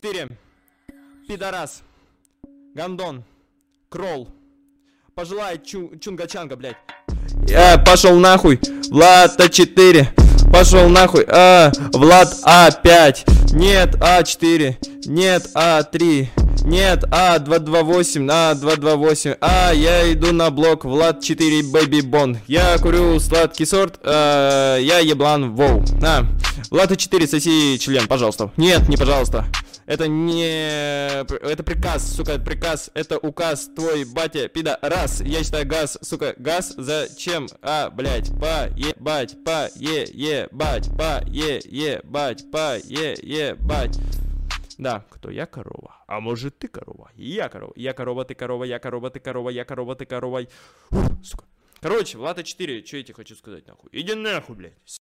4. Пидорас. Гандон. Кролл. Пожелай чунга-чанга, блядь. Пошел нахуй. Влад А4. Пошел нахуй. Влад А5. Нет, А4. Нет, А3. Нет, А228. А228. Я иду на блок. Влад 4 Baby Bond. Я курю сладкий сорт. Я еблан. Воу. Влад А4, соси член, пожалуйста. Нет, не пожалуйста. Это не... Это приказ, сука, приказ. Это указ. Твой батя, пидорас. Я считаю газ, сука, газ. Зачем? Блядь, поебать, поебать, поебать, поебать. Да, кто? Я корова. А может ты корова? Я корова. Я корова, ты корова, я корова, ты корова, я корова, ты корова. Сука. Короче, Влад А4, что я тебе хочу сказать, нахуй? Иди нахуй, блядь.